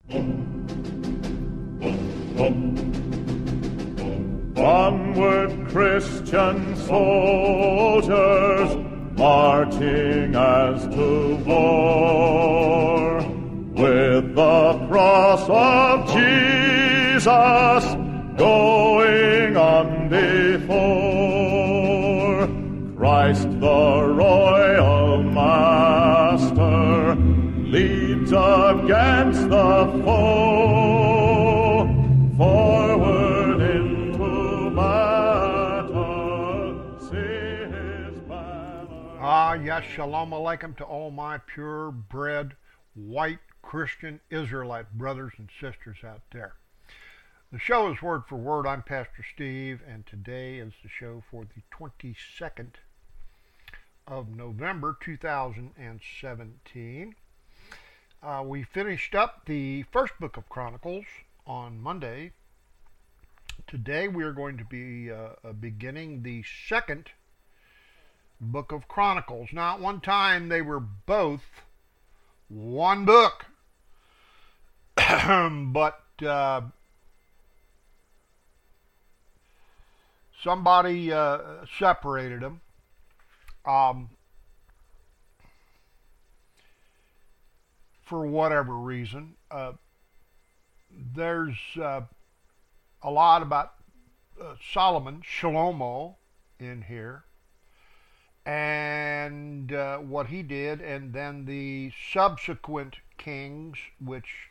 Onward, Christian soldiers, marching as to war, with the cross of Jesus going on before. Christ the royal master leads against the foe, forward into battle, see his banner. Yes, shalom aleichem to all my purebred white Christian Israelite brothers and sisters out there. The show is Word for Word. I'm Pastor Steve, and today is the show for the 22nd of November 2017. We finished up the first book of Chronicles on Monday. Today we are going to be beginning the second book of Chronicles. Now, at one time they were both one book, but somebody separated them. For whatever reason. There's a lot about Solomon, Shlomo, in here, and what he did, and then the subsequent kings, which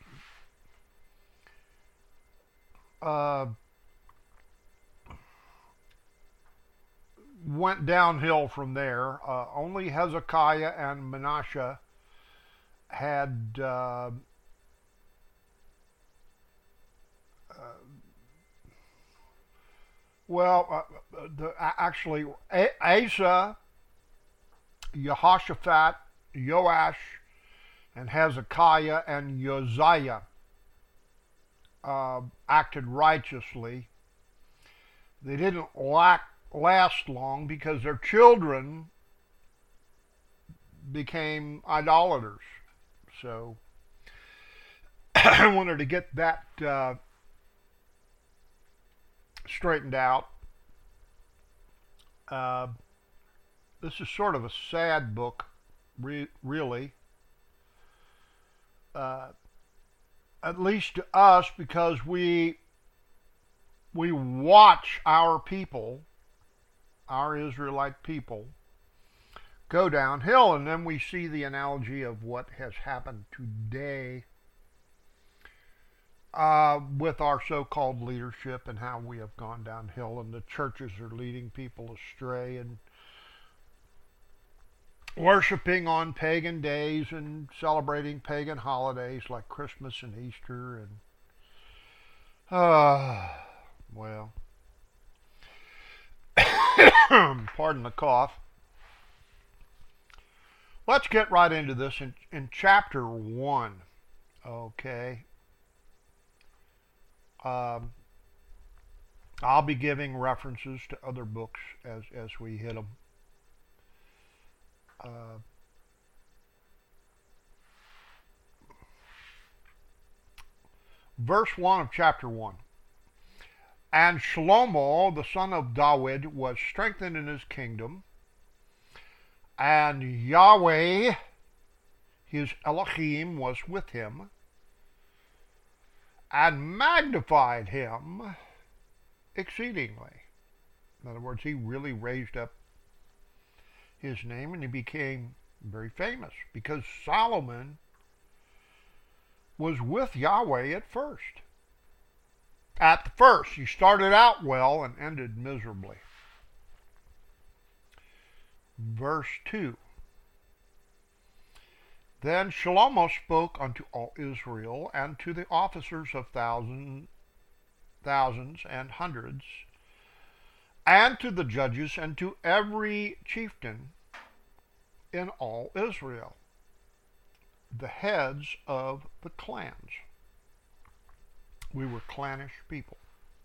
went downhill from there. Only Hezekiah and Manasseh had actually Asa, Jehoshaphat, Joash, and Hezekiah and Uzziah acted righteously. They didn't last long because their children became idolaters. So I wanted to get that straightened out. This is sort of a sad book, really. At least to us, because we watch our people, our Israelite people, go downhill, and then we see the analogy of what has happened today with our so-called leadership and how we have gone downhill, and the churches are leading people astray and worshiping on pagan days and celebrating pagan holidays like Christmas and Easter, and well, pardon the cough. Let's get right into this in chapter 1, okay? I'll be giving references to other books as we hit them. Verse 1 of chapter 1. And Shlomo, the son of David, was strengthened in his kingdom, and Yahweh, his Elohim, was with him, and magnified him exceedingly. In other words, he really raised up his name, and he became very famous, because Solomon was with Yahweh at first. At the first, he started out well and ended miserably. Verse 2. Then Shlomo spoke unto all Israel, and to the officers of thousands and hundreds, and to the judges, and to every chieftain in all Israel, the heads of the clans. We were clannish people.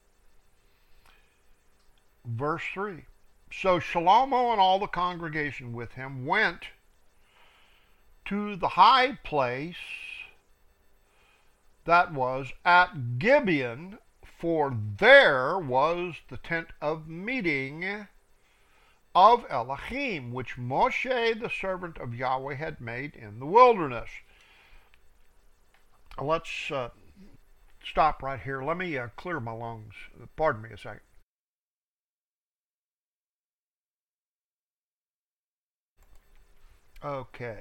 Verse 3. So Shlomo and all the congregation with him went to the high place that was at Gibeon, for there was the tent of meeting of Elohim, which Moshe, the servant of Yahweh, had made in the wilderness. Let's stop right here. Let me clear my lungs. Pardon me a second. Okay.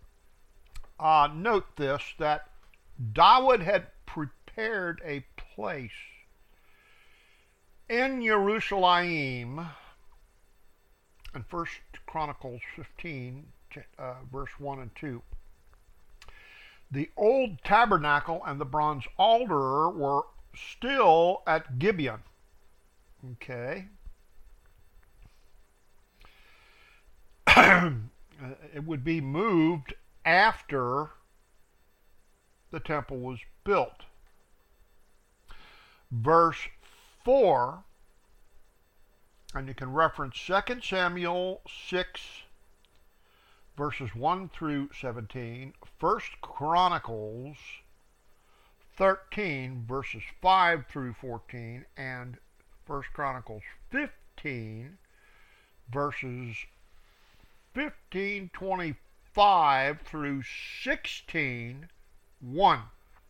Note this, that David had prepared a place in Jerusalem in 1 Chronicles 15, verse 1 and 2. The old tabernacle and the bronze altar were still at Gibeon. Okay. It would be moved after the temple was built. Verse 4, and you can reference 2 Samuel 6, verses 1 through 17, 1 Chronicles 13, verses 5 through 14, and 1 Chronicles 15, verses 15:25 through 16:1.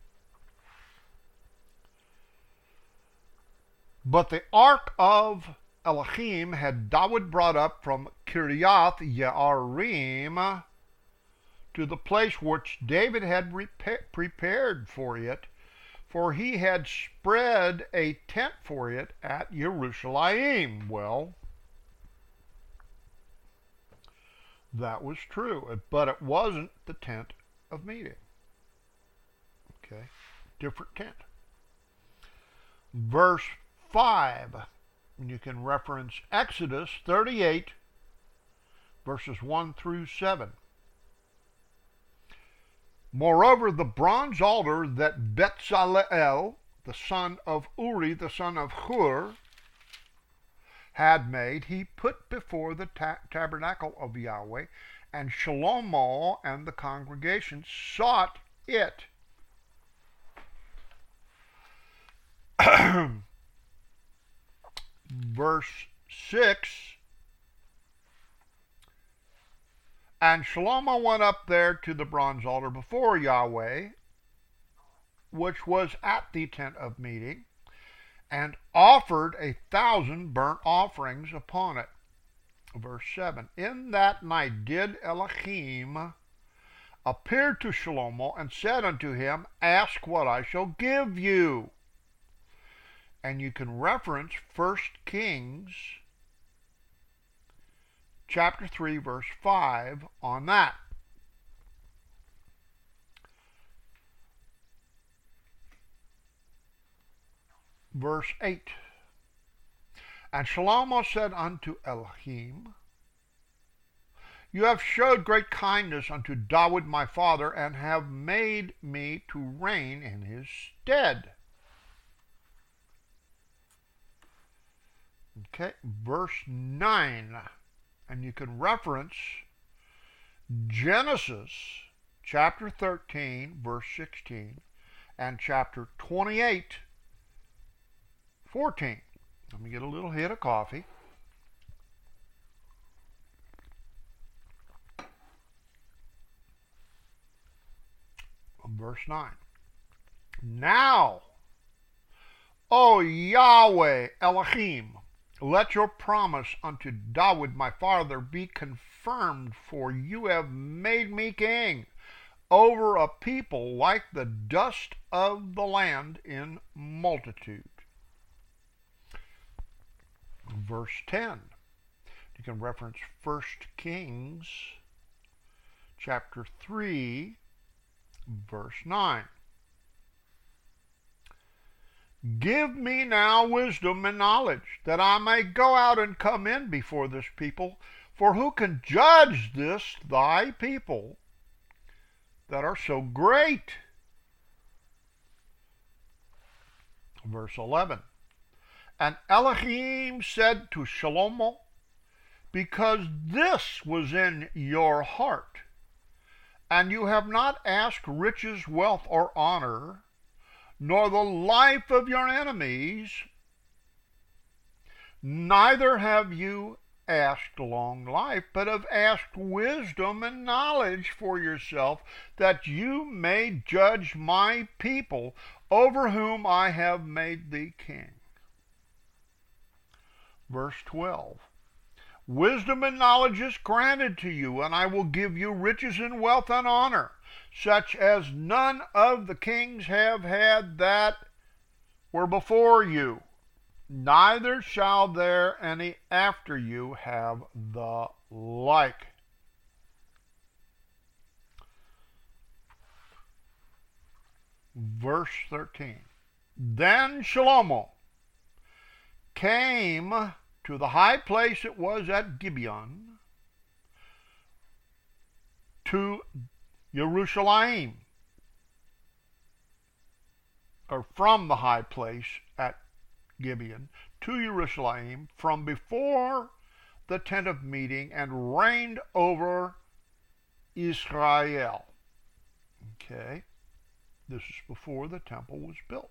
But the ark of Elohim had David brought up from Kiriath Yearim to the place which David had prepared for it, for he had spread a tent for it at Jerusalem. Well, that was true, but it wasn't the tent of meeting. Okay, different tent. Verse 5, and you can reference Exodus 38, verses 1 through 7. Moreover, the bronze altar that Bezalel, the son of Uri, the son of Hur, had made, he put before the tabernacle of Yahweh, and Shlomo and the congregation sought it. Verse 6, and Shlomo went up there to the bronze altar before Yahweh, which was at the tent of meeting, and offered 1,000 burnt offerings upon it. Verse 7, in that night did Elohim appear to Shlomo and said unto him, ask what I shall give you. And you can reference 1 Kings chapter 3, verse 5 on that. Verse 8, and Shlomo said unto Elohim, you have showed great kindness unto David my father, and have made me to reign in his stead. Okay, verse 9, and you can reference Genesis chapter 13, verse 16, and chapter 28, 14. Let me get a little hit of coffee. Verse 9. Now, O Yahweh Elohim, let your promise unto David my father be confirmed, for you have made me king over a people like the dust of the land in multitude. Verse 10. You can reference 1 Kings chapter 3, verse 9. Give me now wisdom and knowledge, that I may go out and come in before this people. For who can judge this thy people that are so great? Verse 11. And Elohim said to Shlomo, because this was in your heart, and you have not asked riches, wealth, or honor, nor the life of your enemies, neither have you asked long life, but have asked wisdom and knowledge for yourself, that you may judge my people, over whom I have made thee king. Verse 12. Wisdom and knowledge is granted to you, and I will give you riches and wealth and honor, such as none of the kings have had that were before you, neither shall there any after you have the like. Verse 13. Then Shlomo came to the high place it was at Gibeon, to Jerusalem, or from the high place at Gibeon to Jerusalem, from before the tent of meeting, and reigned over Israel. Okay, this is before the temple was built.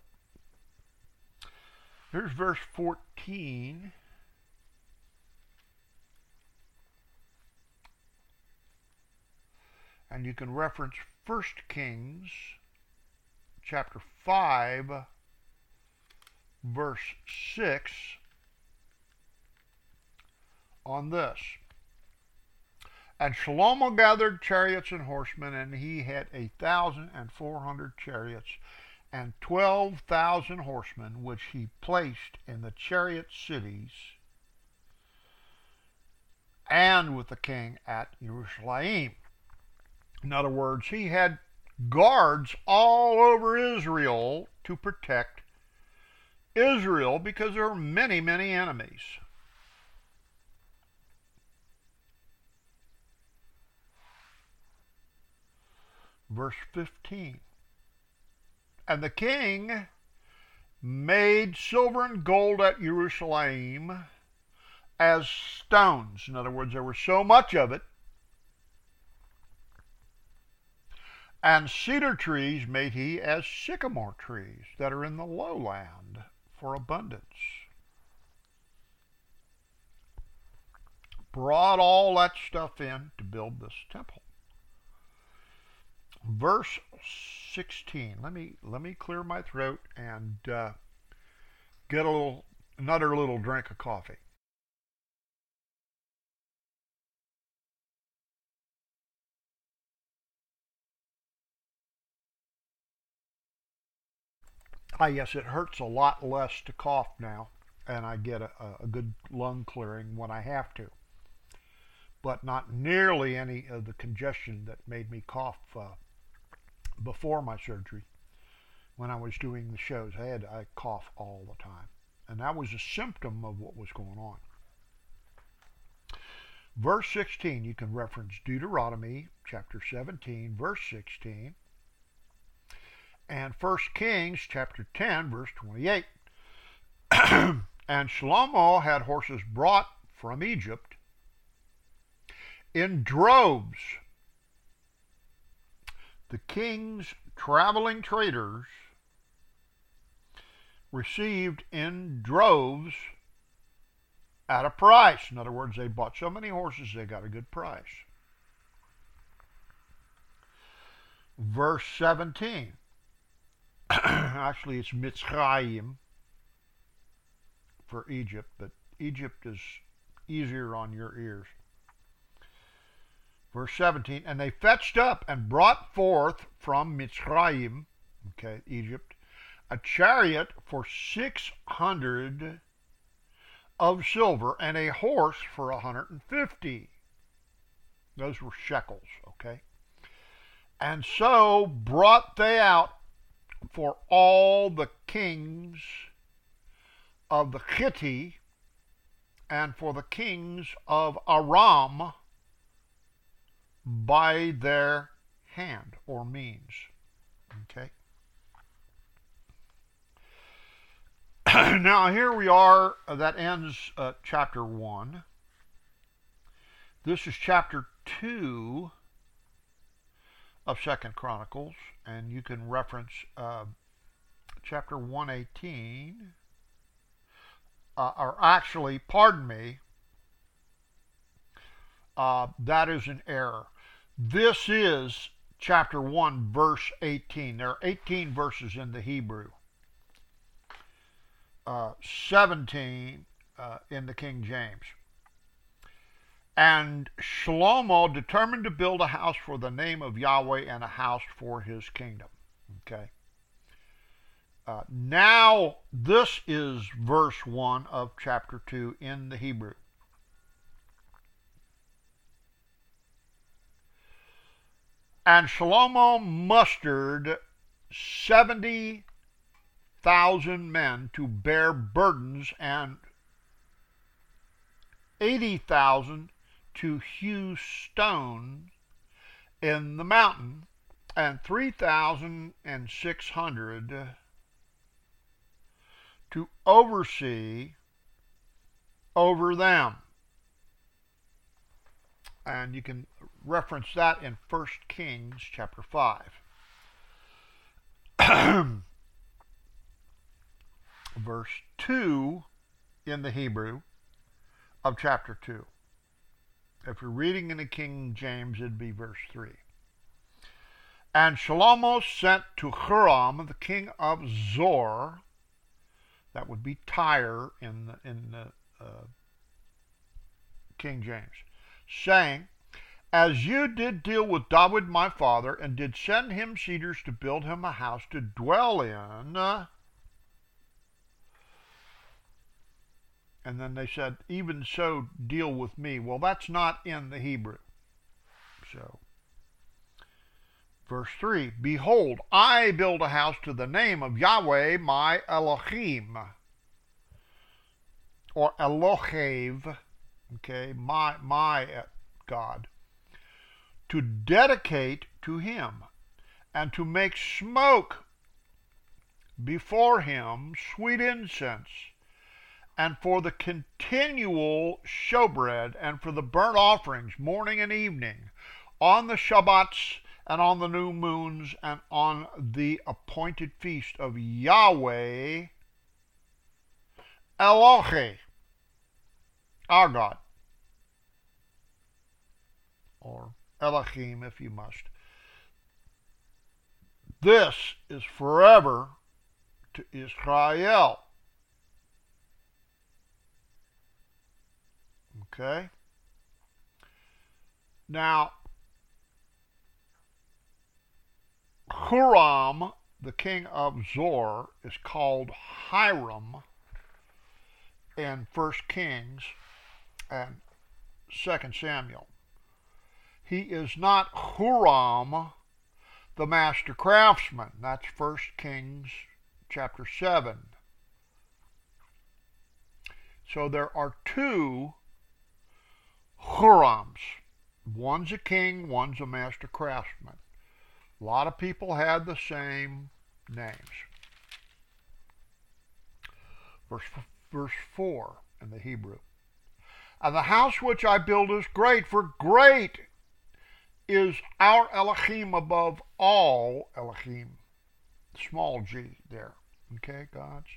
Here's verse 14. And you can reference 1 Kings chapter 5, verse 6 on this. And Shlomo gathered chariots and horsemen, and he had 1,400 chariots and 12,000 horsemen, which he placed in the chariot cities and with the king at Jerusalem. In other words, he had guards all over Israel to protect Israel, because there were many, many enemies. Verse 15. And the king made silver and gold at Jerusalem as stones. In other words, there was so much of it. And cedar trees made he as sycamore trees that are in the lowland for abundance. Brought all that stuff in to build this temple. Verse 16. Let me clear my throat and get another little drink of coffee. Yes, it hurts a lot less to cough now, and I get a good lung clearing when I have to. But not nearly any of the congestion that made me cough before my surgery. When I was doing the shows, I cough all the time. And that was a symptom of what was going on. Verse 16, you can reference Deuteronomy chapter 17, verse 16. And 1 Kings chapter 10, verse 28. And Shlomo had horses brought from Egypt in droves. The king's traveling traders received in droves at a price. In other words, they bought so many horses, they got a good price. Verse 17. Actually, it's Mitzrayim for Egypt, but Egypt is easier on your ears. Verse 17, and they fetched up and brought forth from Mitzrayim, okay, Egypt, a chariot for 600 of silver, and a horse for 150. Those were shekels, okay? And so brought they out for all the kings of the Hittite and for the kings of Aram by their hand or means. Okay. Now here we are. That ends chapter 1. This is chapter 2 of 2 Chronicles, and you can reference chapter 118, or actually, pardon me, that is an error. This is chapter 1, verse 18. There are 18 verses in the Hebrew, 17 in the King James. And Shlomo determined to build a house for the name of Yahweh and a house for his kingdom. Okay. Now, this is verse 1 of chapter 2 in the Hebrew. And Shlomo mustered 70,000 men to bear burdens, and 80,000 to hew stone in the mountain, and 3,600 to oversee over them. And you can reference that in 1 Kings chapter 5. Verse 2 in the Hebrew of chapter 2. If you're reading in the King James, it'd be verse 3. And Shlomo sent to Huram, the king of Zor, that would be Tyre in the King James, saying, as you did deal with David my father, and did send him cedars to build him a house to dwell in. And then they said, even so deal with me. Well, that's not in the Hebrew. So, verse 3, behold, I build a house to the name of Yahweh my Elohim, or Elohev, okay, my God, to dedicate to him, and to make smoke before him, sweet incense, and for the continual showbread, and for the burnt offerings morning and evening, on the Shabbats, and on the new moons, and on the appointed feast of Yahweh Elohe, our God, or Elohim if you must. This is forever to Israel. Okay? Now, Huram, the king of Zor, is called Hiram in 1 Kings and 2 Samuel. He is not Huram, the master craftsman. That's 1 Kings chapter 7. So there are two Hurams. One's a king, one's a master craftsman. A lot of people had the same names. Verse 4 in the Hebrew. And the house which I build is great, for great is our Elohim above all Elohim. Small g there. Okay, gods.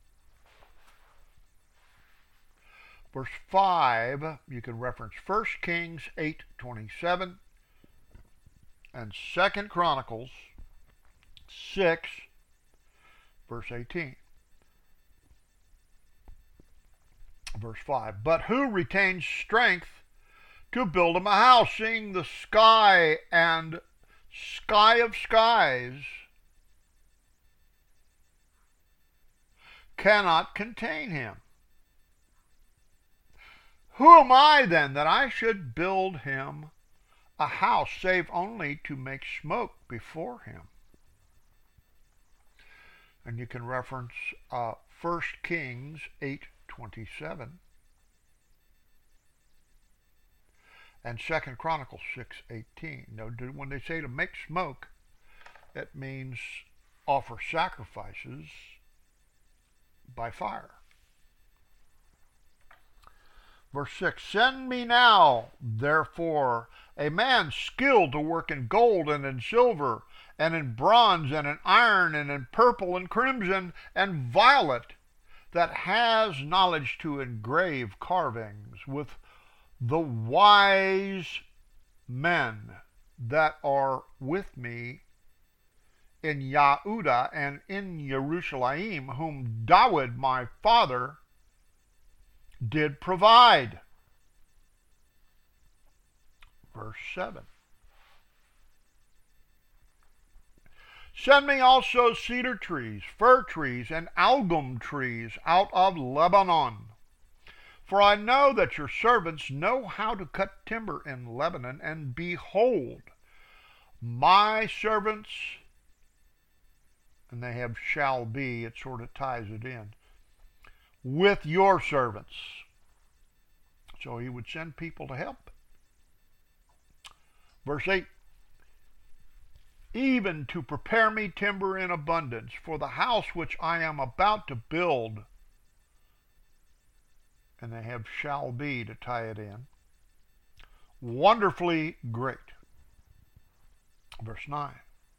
Verse 5, you can reference 1 Kings 8:27 and 2 Chronicles 6, verse 18. Verse 5, but who retains strength to build him a house, seeing the sky and sky of skies cannot contain him? Who am I then that I should build him a house, save only to make smoke before him? And you can reference 1 Kings 8:27 and 2 Chronicles 6:18. Now, when they say to make smoke, it means offer sacrifices by fire. Verse 6, send me now, therefore, a man skilled to work in gold and in silver, and in bronze and in iron, and in purple and crimson and violet, that has knowledge to engrave carvings with the wise men that are with me in Yehuda and in Jerusalem, whom David my father did provide. Verse 7. Send me also cedar trees, fir trees, and algum trees out of Lebanon. For I know that your servants know how to cut timber in Lebanon, and behold, my servants, and they have shall be, it sort of ties it in, with your servants. So he would send people to help. Verse 8, even to prepare me timber in abundance for the house which I am about to build. And they have shall be to tie it in. Wonderfully great. Verse 9.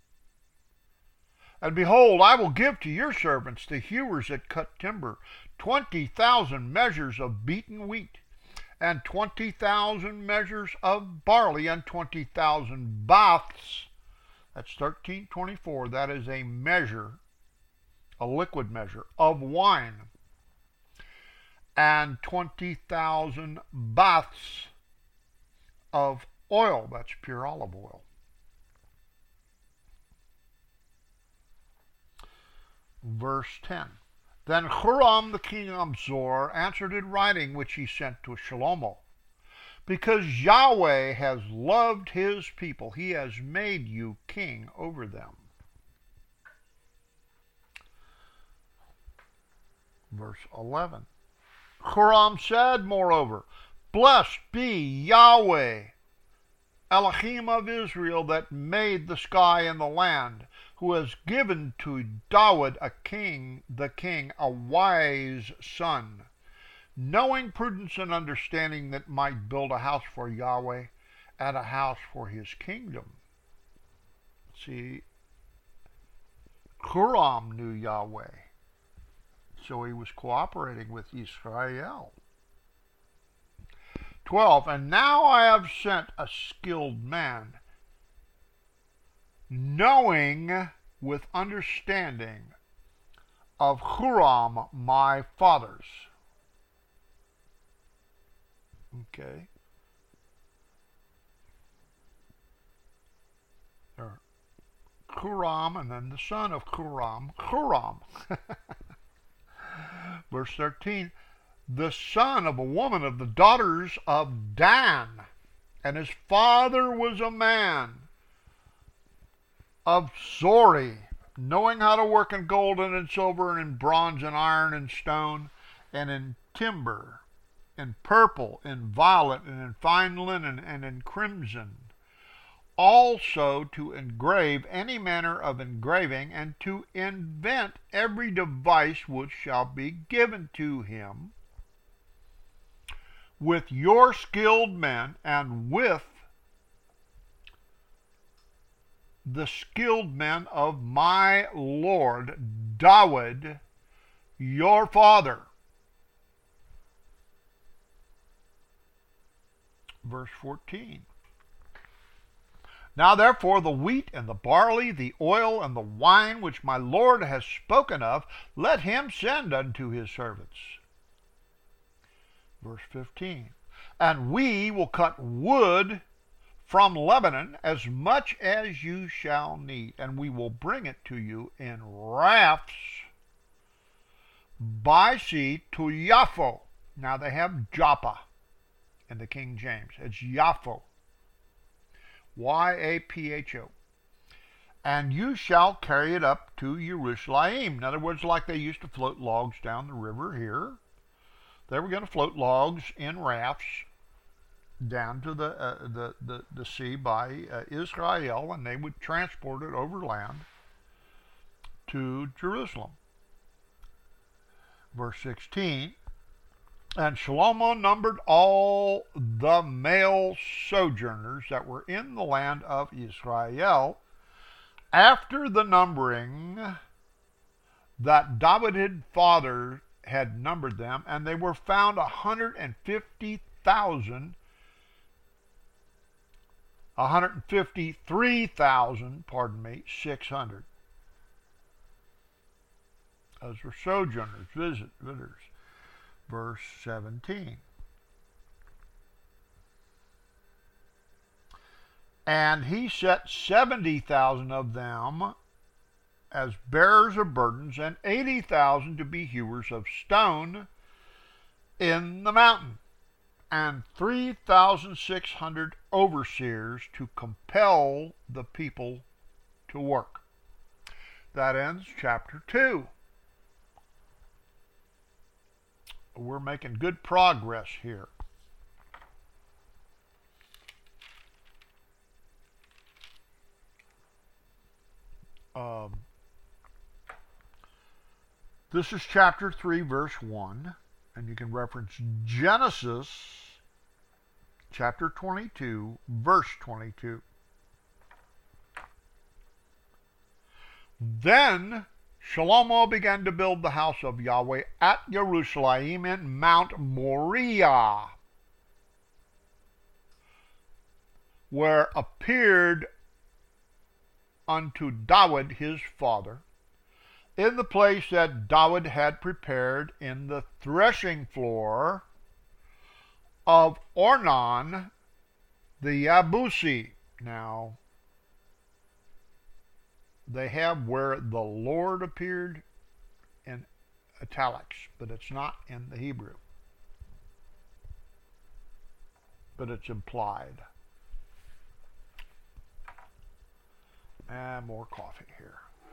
And behold, I will give to your servants, the hewers that cut timber, 20,000 measures of beaten wheat, and 20,000 measures of barley, and 20,000 baths. That's 1324. That is a measure, a liquid measure of wine, and 20,000 baths of oil. That's pure olive oil. Verse 10. Then Huram the king of Zor answered in writing, which he sent to Shlomo, because Yahweh has loved his people, he has made you king over them. Verse 11. Huram said, moreover, blessed be Yahweh, Elohim of Israel, that made the sky and the land, who has given to David the king, a wise son, knowing prudence and understanding, that might build a house for Yahweh and a house for his kingdom. See, Huram knew Yahweh, so he was cooperating with Israel. 12. And now I have sent a skilled man, knowing with understanding of Huram my fathers. Okay. Huram, and then the son of Huram, Huram. Verse 13, the son of a woman of the daughters of Dan, and his father was a man of Zori, knowing how to work in gold and in silver and in bronze and iron and stone and in timber, in purple, in violet, and in fine linen, and in crimson. Also to engrave any manner of engraving, and to invent every device which shall be given to him, with your skilled men, and with the skilled men of my Lord David, your father. Verse 14. Now therefore the wheat and the barley, the oil and the wine, which my Lord has spoken of, let him send unto his servants. Verse 15. And we will cut wood from Lebanon as much as you shall need, and we will bring it to you in rafts by sea to Yaffo. Now they have Joppa in the King James. It's Yaffo. Y-A-P-H-O. And you shall carry it up to Jerusalem. In other words, like they used to float logs down the river here, they were going to float logs in rafts down to the sea by Israel, and they would transport it overland to Jerusalem. Verse 16, And Shlomo numbered all the male sojourners that were in the land of Israel after the numbering that David his father had numbered them, and they were found 153,000, 600. Those were sojourners, visitors. Verse 17. And he set 70,000 of them as bearers of burdens, and 80,000 to be hewers of stone in the mountain, and 3,600 overseers to compel the people to work. That ends chapter 2. We're making good progress here. This is chapter 3, verse 1, and you can reference Genesis chapter 22, verse 22. Then Shlomo began to build the house of Yahweh at Jerusalem in Mount Moriah, where appeared unto David his father, in the place that David had prepared in the threshing floor of Ornan the Yabusi. Now, they have where the Lord appeared in italics, but it's not in the Hebrew. But it's implied. And more coffee here.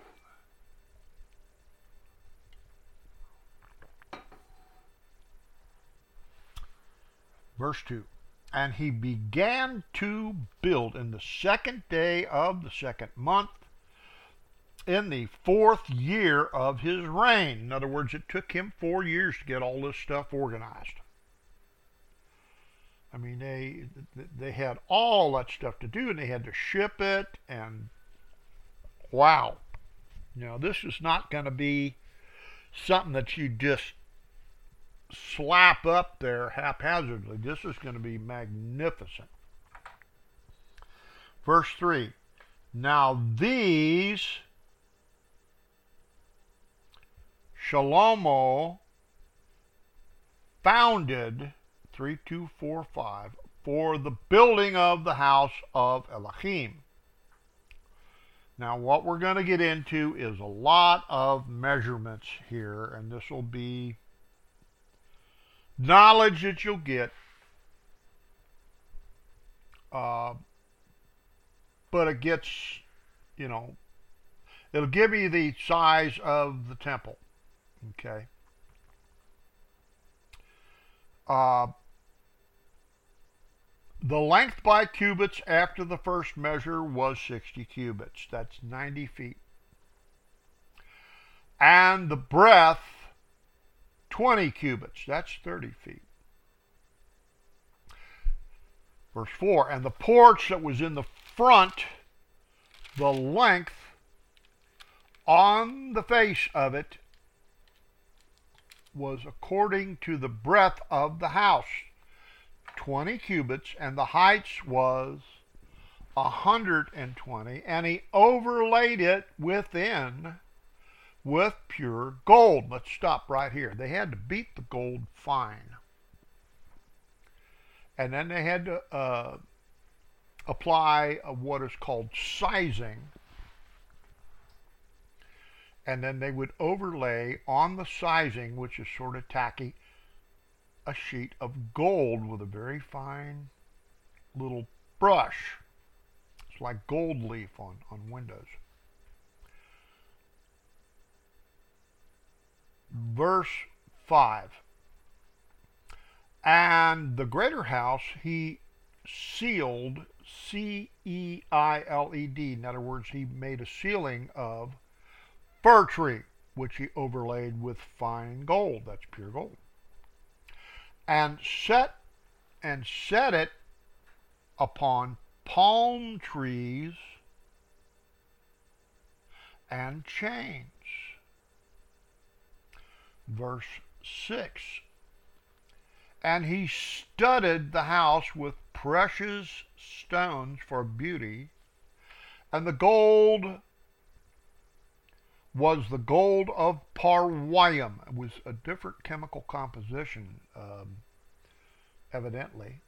Verse 2. And he began to build in the 2nd day of the 2nd month, in the 4th year of his reign. In other words, it took him 4 years to get all this stuff organized. I mean, they had all that stuff to do, and they had to ship it, and wow. This is not going to be something that you just slap up there haphazardly. This is going to be magnificent. Verse 3. Now these Shlomo founded 3, 2, 4, 5 for the building of the house of Elohim. Now what we're going to get into is a lot of measurements here, and this will be knowledge that you'll get, but it gets, it'll give you the size of the temple, okay? The length by cubits after the first measure was 60 cubits. That's 90 feet. And the breadth, 20 cubits. That's 30 feet. Verse 4. And the porch that was in the front, the length on the face of it was according to the breadth of the house, 20 cubits, and the height was 120, and he overlaid it within with pure gold. Let's stop right here. They had to beat the gold fine. And then they had to apply what is called sizing. And then they would overlay on the sizing, which is sort of tacky, a sheet of gold with a very fine little brush. It's like gold leaf on windows. Verse 5. And the greater house he sealed, C-E-I-L-E-D. In other words, he made a ceiling of fir tree, which he overlaid with fine gold. That's pure gold. and set it upon palm trees and chains. Verse 6. And he studded the house with precious stones for beauty, and the gold was the gold of Parwayim. It was a different chemical composition, evidently.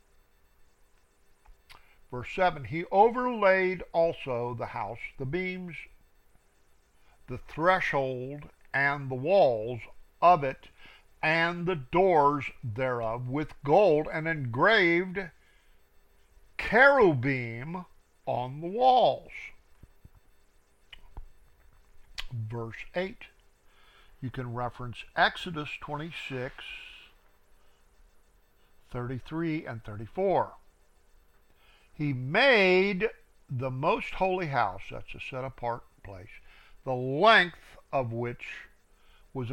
Verse 7, he overlaid also the house, the beams, the threshold, and the walls of it, and the doors thereof with gold, and engraved cherubim on the walls. Verse 8, you can reference Exodus 26, 33, and 34. He made the most holy house, that's a set apart place, the length of which was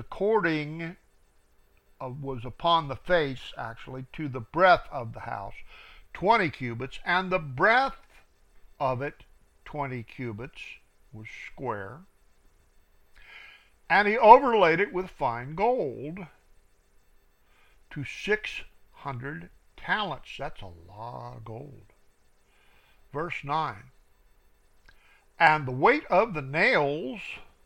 was upon the face, actually, to the breadth of the house, 20 cubits, and the breadth of it, 20 cubits, was square. And he overlaid it with fine gold to 600 talents. That's a lot of gold. Verse 9. And the weight of the nails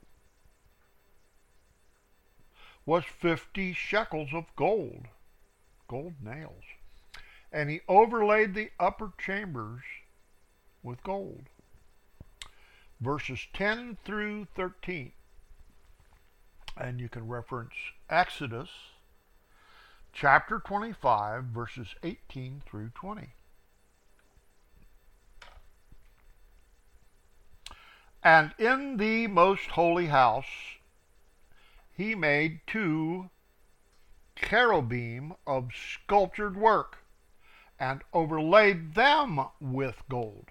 was 50 shekels of gold nails. And he overlaid the upper chambers with gold. Verses 10 through 13. And you can reference Exodus chapter 25, verses 18 through 20. And in the most holy house he made 2 cherubim of sculptured work, and overlaid them with gold.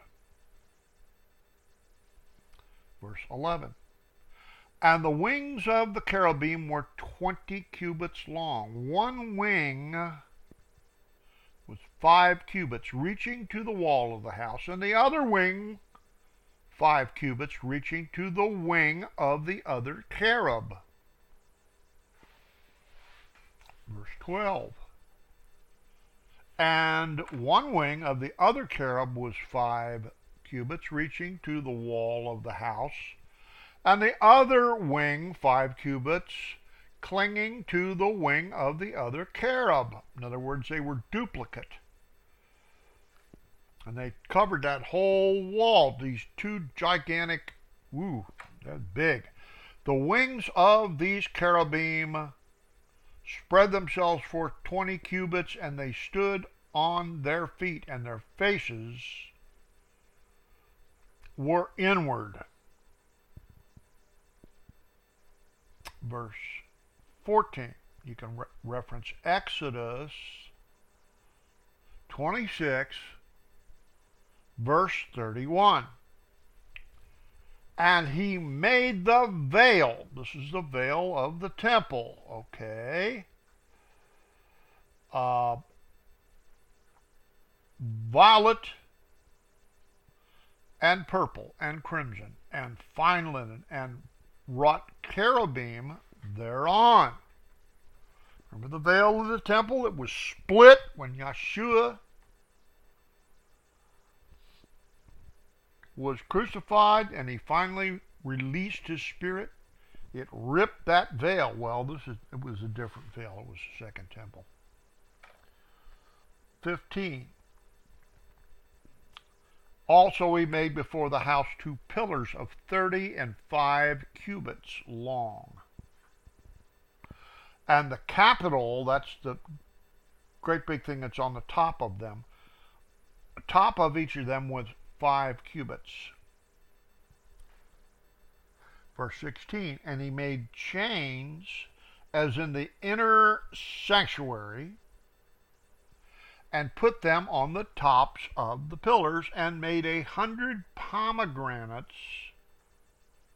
Verse 11. And the wings of the cherubim were 20 cubits long. One wing was 5 cubits, reaching to the wall of the house, and the other wing 5 cubits, reaching to the wing of the other cherub. Verse 12. And one wing of the other cherub was 5 cubits, reaching to the wall of the house, and the other wing 5 cubits, clinging to the wing of the other cherub. In other words, they were duplicate. And they covered that whole wall, these 2 gigantic, that's big. The wings of these cherubim spread themselves for 20 cubits, and they stood on their feet, and their faces were inward. Verse 14, you can reference Exodus 26, verse 31. And he made the veil. This is the veil of the temple, okay? Violet and purple and crimson and fine linen, and wrought cherubim thereon. Remember the veil of the temple? It was split when Yeshua was crucified and he finally released his spirit. It ripped that veil. Well, it was a different veil. It was the second temple. 15. Also he made before the house 2 pillars of 30 and 5 cubits long. And the capital, that's the great big thing that's on the top of them. The top of each of them was 5 cubits. Verse 16, and he made chains as in the inner sanctuary, and put them on the tops of the pillars, and made 100 pomegranates,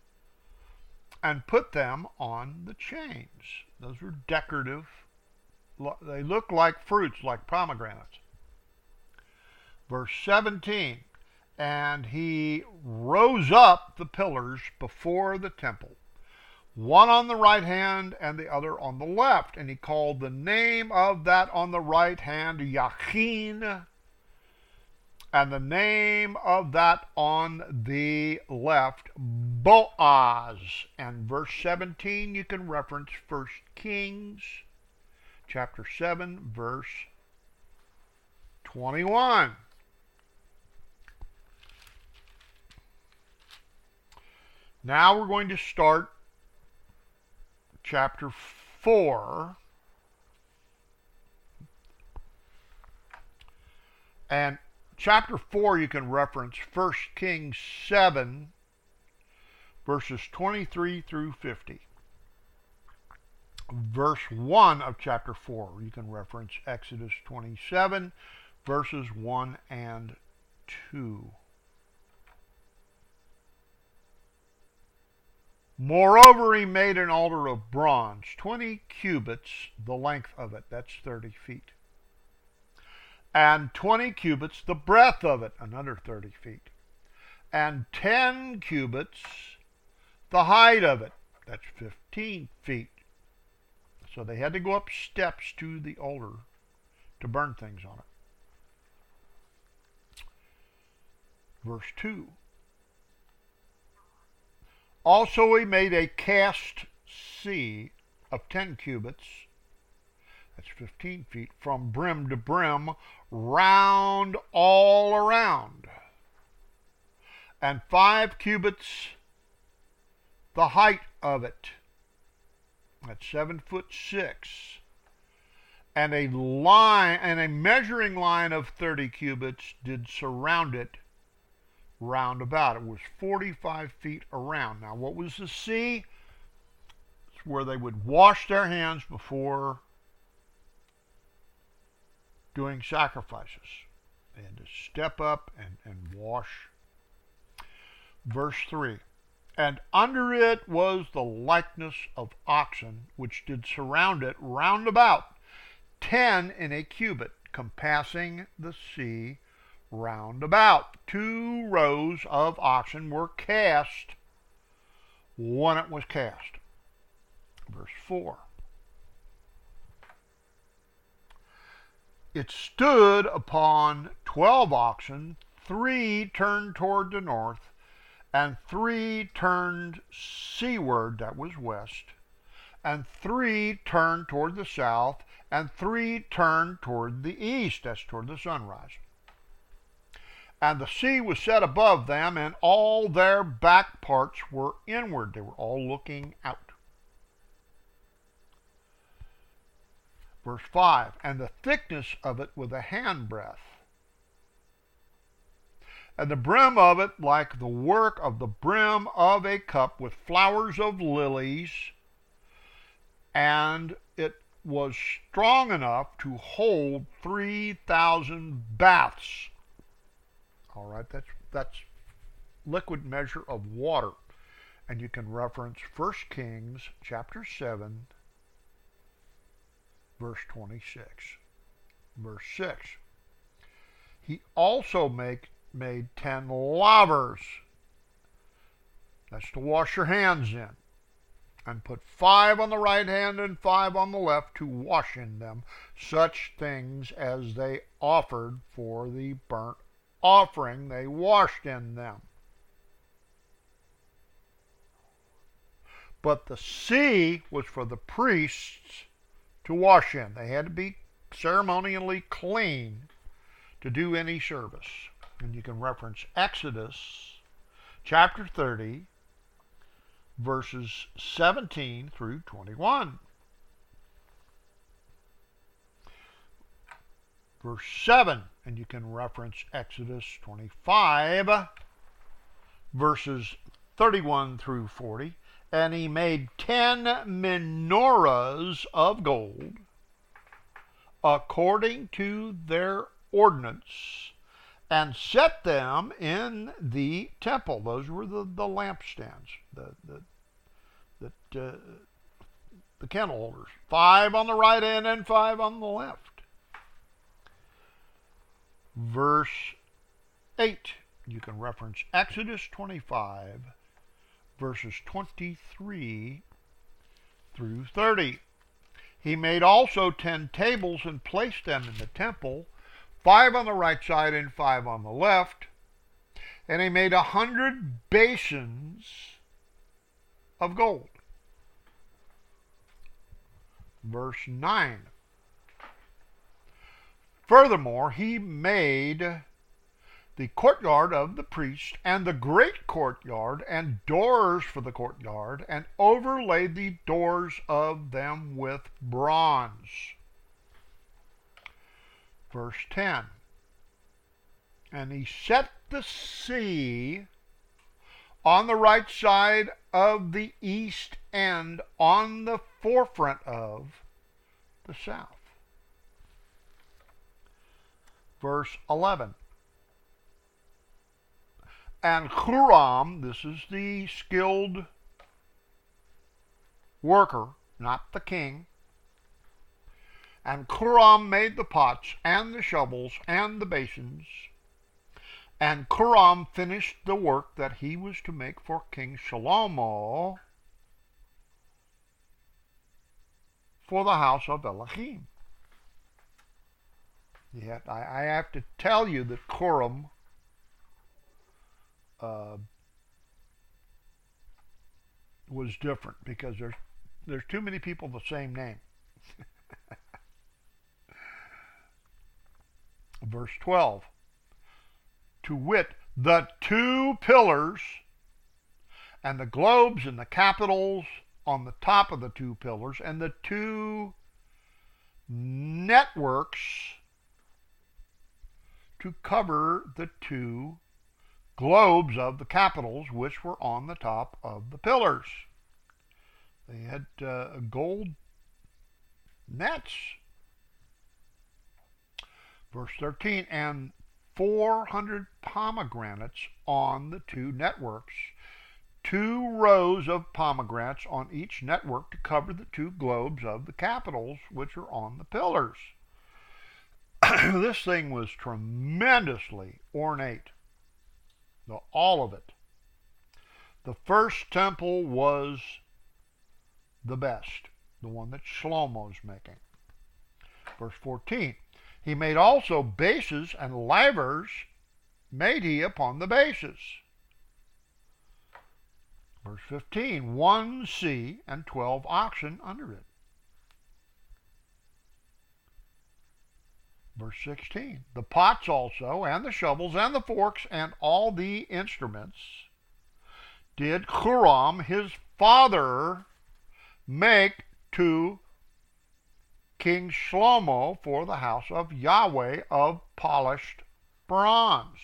and put them on the chains. Those were decorative they look like fruits, like pomegranates. Verse 17, and he rose up the pillars before the temple, one on the right hand and the other on the left. And he called the name of that on the right hand Yachin, and the name of that on the left Boaz. And verse 17, you can reference 1 Kings chapter 7, verse 21. Now we're going to start chapter 4. And chapter 4 you can reference 1 Kings 7, verses 23 through 50. Verse 1 of chapter 4 you can reference Exodus 27, verses 1 and 2. Moreover, he made an altar of bronze, 20 cubits the length of it, that's 30 feet, and 20 cubits the breadth of it, another 30 feet, and 10 cubits the height of it, that's 15 feet. So they had to go up steps to the altar to burn things on it. Verse 2. Also he made a cast sea of 10 cubits, that's 15 feet, from brim to brim, round all around, and 5 cubits the height of it, that's 7'6", and a line and a measuring line of 30 cubits did surround it round about. It was 45 feet around. Now, what was the sea? It's where they would wash their hands before doing sacrifices. They had to step up and wash. Verse 3. And under it was the likeness of oxen, which did surround it round about, 10 in a cubit, compassing the sea round about. 2 rows of oxen were cast when it was cast. Verse 4. It stood upon 12 oxen, 3 turned toward the north, and 3 turned seaward, that was west, and 3 turned toward the south, and 3 turned toward the east, that's toward the sunrise. And the sea was set above them, and all their back parts were inward. They were all looking out. Verse 5, and the thickness of it was a handbreadth, and the brim of it like the work of the brim of a cup with flowers of lilies, and it was strong enough to hold 3,000 baths. All right, that's liquid measure of water. And you can reference 1 Kings chapter 7, verse 26. Verse 6. He also made 10 lavers. That's to wash your hands in. And put 5 on the right hand and 5 on the left to wash in them such things as they offered for the burnt offering. They washed in them. But the sea was for the priests to wash in. They had to be ceremonially clean to do any service. And you can reference Exodus chapter 30, verses 17 through 21. Verse 7, and you can reference Exodus 25, verses 31 through 40. And he made 10 menorahs of gold, according to their ordinance, and set them in the temple. Those were the lampstands, the the candle holders. 5 on the right hand and 5 on the left. Verse 8, you can reference Exodus 25, verses 23 through 30. He made also 10 tables and placed them in the temple, 5 on the right side and 5 on the left. And he made 100 basins of gold. Verse 9. Furthermore, he made the courtyard of the priest and the great courtyard and doors for the courtyard, and overlaid the doors of them with bronze. Verse 10. And he set the sea on the right side of the east end, on the forefront of the south. Verse 11. And Huram, this is the skilled worker, not the king. And Huram made the pots and the shovels and the basins. And Huram finished the work that he was to make for King Shlomo for the house of Elohim. Yet I have to tell you that Huram was different, because there's too many people the same name. Verse 12. To wit, the 2 pillars and the globes and the capitals on the top of the 2 pillars, and the 2 networks to cover the 2 globes of the capitals, which were on the top of the pillars. They had gold nets. Verse 13, and 400 pomegranates on the 2 networks, 2 rows of pomegranates on each network to cover the 2 globes of the capitals, which are on the pillars. This thing was tremendously ornate. All of it. The first temple was the best, the one that Shlomo's making. Verse 14. He made also bases and lavers made he upon the bases. Verse 15. 1 sea and 12 oxen under it. Verse 16. The pots also, and the shovels, and the forks, and all the instruments did Huram his father make to King Shlomo for the house of Yahweh of polished bronze.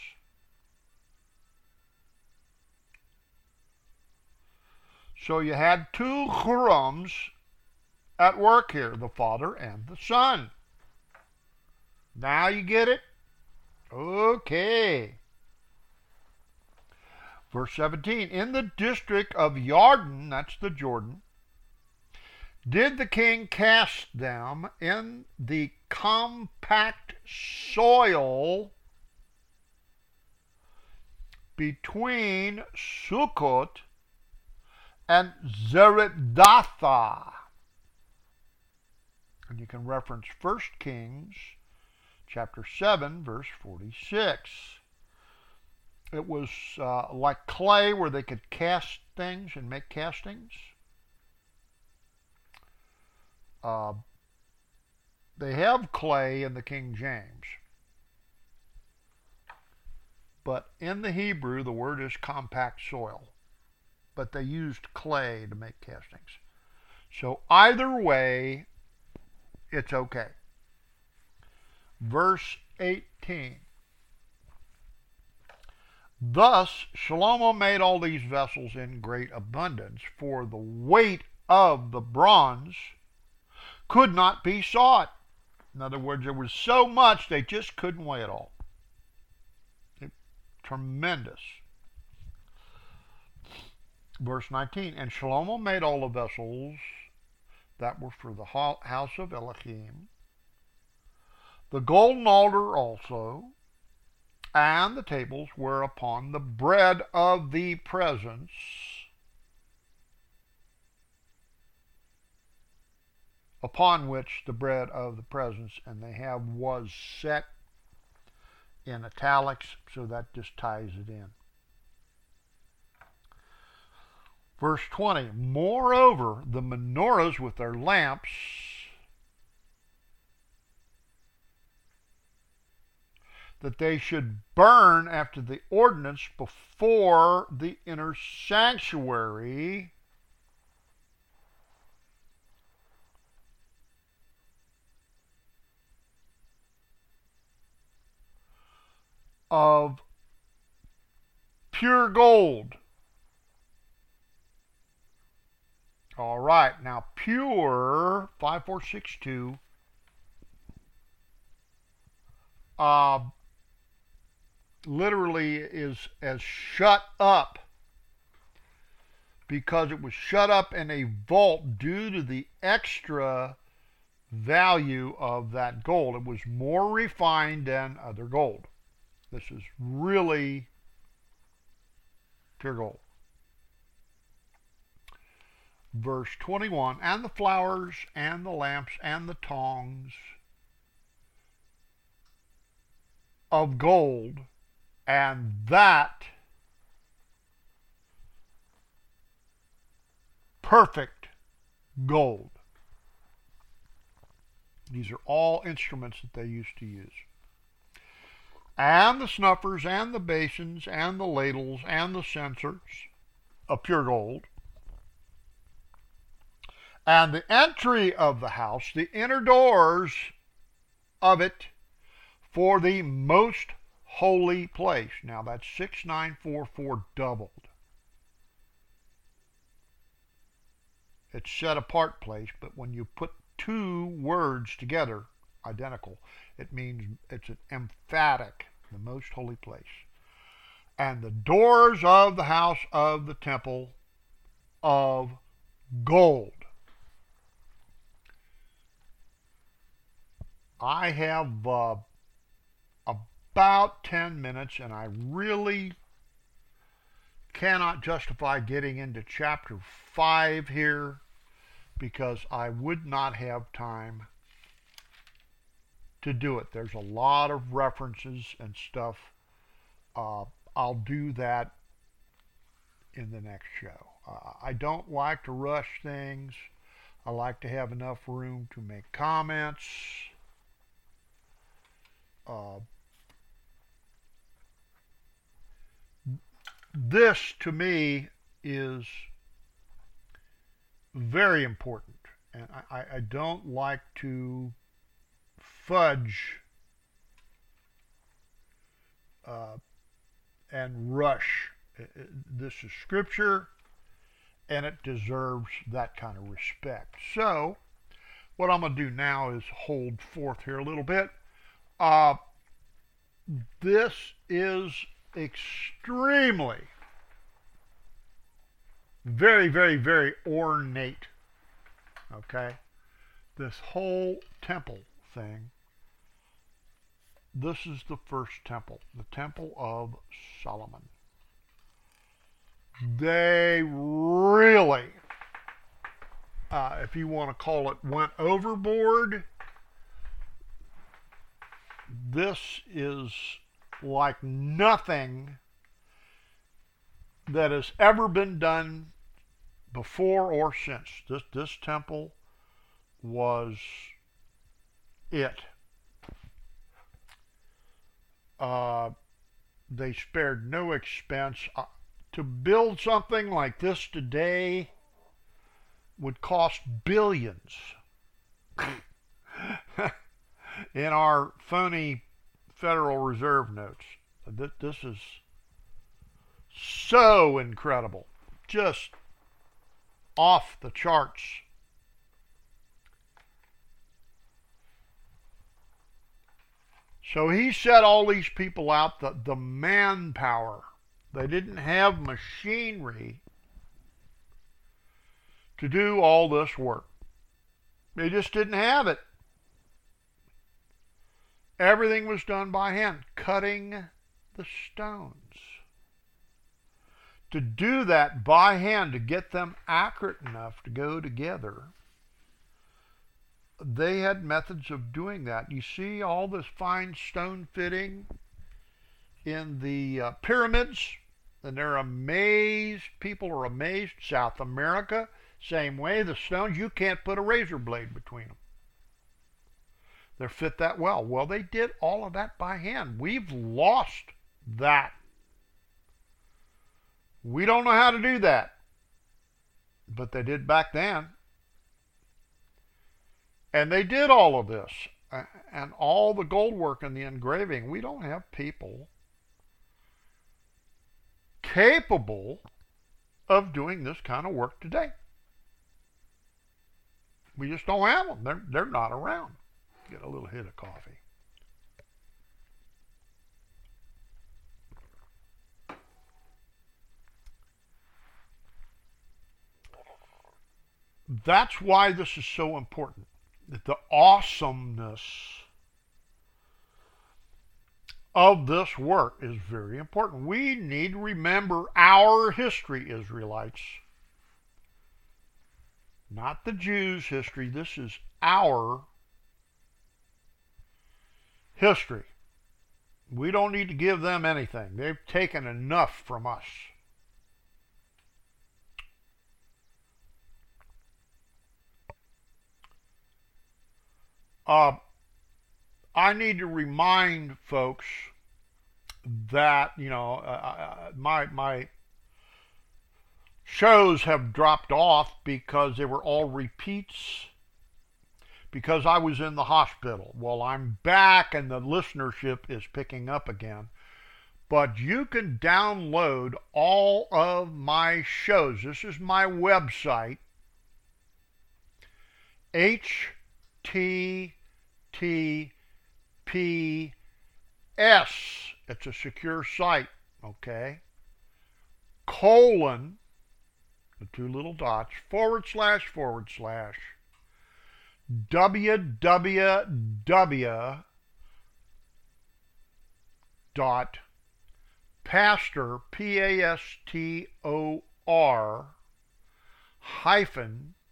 So you had 2 Hurams at work here, the father and the son. Now you get it? Okay. Verse 17. In the district of Yarden, that's the Jordan, did the king cast them in the compact soil between Sukkot and Zeredathah. And you can reference 1 Kings chapter 7, verse 46. It was like clay where they could cast things and make castings. They have clay in the King James. But in the Hebrew, the word is compact soil. But they used clay to make castings. So either way, it's okay. Verse 18. Thus Shlomo made all these vessels in great abundance, for the weight of the bronze could not be sought. In other words, there was so much they just couldn't weigh it all. Tremendous. Verse 19. And Shlomo made all the vessels that were for the house of Elohim, the golden altar also, and the tables whereupon the bread of the presence upon which the bread of the presence, and they have was set in italics, so that just ties it in. Verse 20, moreover, the menorahs with their lamps that they should burn after the ordinance before the inner sanctuary of pure gold. All right, now pure 5462 literally is as shut up, because it was shut up in a vault due to the extra value of that gold. It was more refined than other gold. This is really pure gold. Verse 21, and the flowers and the lamps and the tongs of gold, and that perfect gold. These are all instruments that they used to use. And the snuffers and the basins and the ladles and the censers of pure gold. And the entry of the house, the inner doors of it, for the most holy place. Now that's 6944 doubled. It's set apart place, but when you put two words together, identical, it means it's an emphatic, the most holy place. And the doors of the house of the temple of gold. I have about 10 minutes, and I really cannot justify getting into chapter 5 here, because I would not have time to do it. There's a lot of references and stuff. I'll do that in the next show. I don't like to rush things. I like to have enough room to make comments. This, to me, is very important, and I don't like to fudge and rush. This is Scripture, and it deserves that kind of respect. So, what I'm going to do now is hold forth here a little bit. This is extremely, very, very, very ornate. Okay? This whole temple thing. This is the first temple, the Temple of Solomon. They really, if you want to call it, went overboard. This is like nothing that has ever been done before or since. This temple was it. They spared no expense. To build something like this today would cost billions. In our phony Federal Reserve notes. This is so incredible. Just off the charts. So he set all these people out, the manpower. They didn't have machinery to do all this work. They just didn't have it. Everything was done by hand, cutting the stones. To do that by hand, to get them accurate enough to go together, they had methods of doing that. You see all this fine stone fitting in the pyramids, and they're amazed. People are amazed. South America, same way. The stones, you can't put a razor blade between them. They're fit that well. Well, they did all of that by hand. We've lost that. We don't know how to do that. But they did back then. And they did all of this. And all the gold work and the engraving. We don't have people capable of doing this kind of work today. We just don't have them. They're not around. Get a little hit of coffee. That's why this is so important. The awesomeness of this work is very important. We need to remember our history, Israelites. Not the Jews' history. This is our history. We don't need to give them anything. They've taken enough from us. I need to remind folks that, my shows have dropped off because they were all repeats because I was in the hospital. Well, I'm back and the listenership is picking up again. But you can download all of my shows. This is my website, HTTPS. It's a secure site, okay? Colon, the two little dots, / www.pastor, PASTOR, hyphen,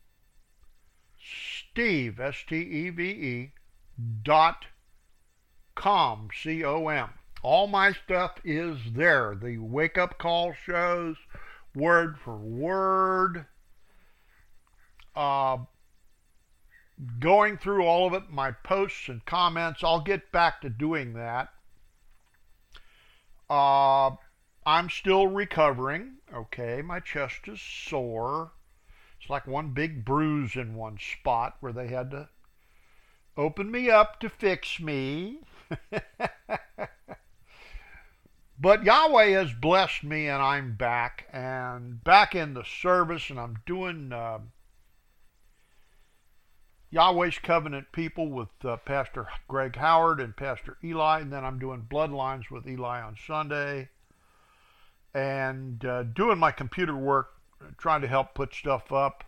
Steve, STEVE, .com, COM. All my stuff is there. The wake-up call shows, word for word. Going through all of it, my posts and comments. I'll get back to doing that. I'm still recovering. Okay, my chest is sore. It's like one big bruise in one spot where they had to open me up to fix me. But Yahweh has blessed me and I'm back and back in the service, and I'm doing Yahweh's Covenant People with Pastor Greg Howard and Pastor Eli, and then I'm doing Bloodlines with Eli on Sunday, and doing my computer work, trying to help put stuff up.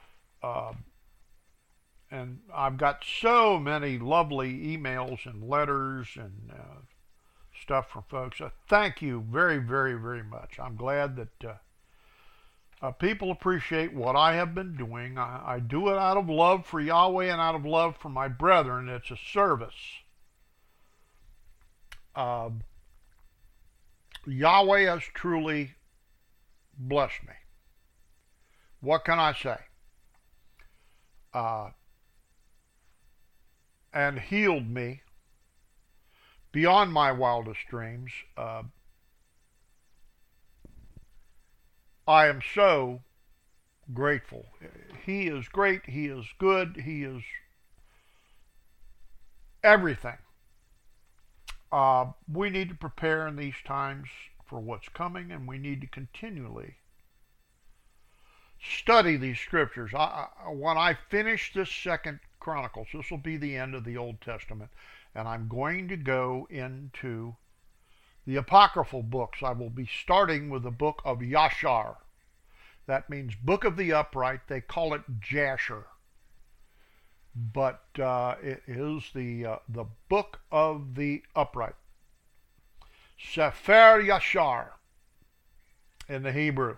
And I've got so many lovely emails and letters and stuff from folks. Thank you very, very, very much. I'm glad that people appreciate what I have been doing. I do it out of love for Yahweh and out of love for my brethren. It's a service. Yahweh has truly blessed me. What can I say? And healed me beyond my wildest dreams. I am so grateful. He is great. He is good. He is everything. We need to prepare in these times for what's coming, and we need to continually study these scriptures. When I finish this Second Chronicles, this will be the end of the Old Testament, and I'm going to go into the apocryphal books. I will be starting with the book of Yashar. That means Book of the Upright. They call it Jasher. but it is the Book of the Upright. Sefer Yashar in the Hebrew.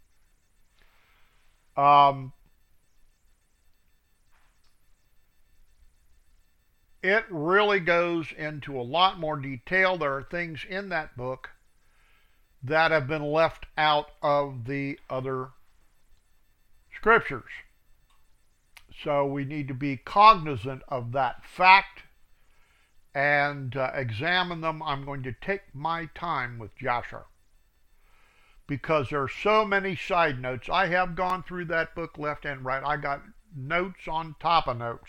It really goes into a lot more detail. There are things in that book that have been left out of the other scriptures. So we need to be cognizant of that fact and examine them. I'm going to take my time with Jasher because there are so many side notes. I have gone through that book left and right. I got notes on top of notes.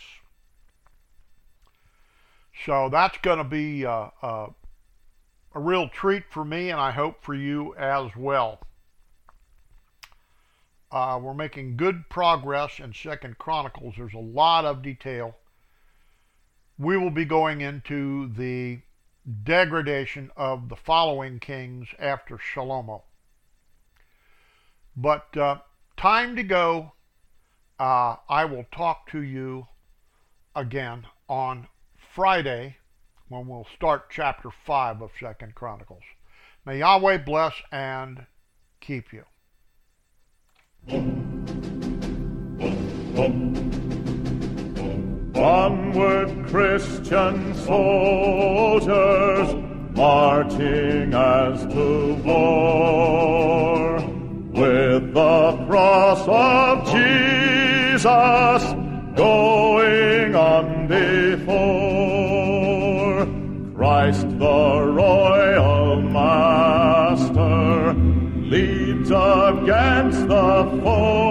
So that's going to be a real treat for me, and I hope for you as well. We're making good progress in 2nd Chronicles. There's a lot of detail. We will be going into the degradation of the following kings after Shlomo. But time to go. I will talk to you again on Friday when we'll start chapter 5 of 2nd Chronicles. May Yahweh bless and keep you. Onward, Christian soldiers, marching as to war, with the cross of Jesus going on before. Christ the royal master leads against the foe.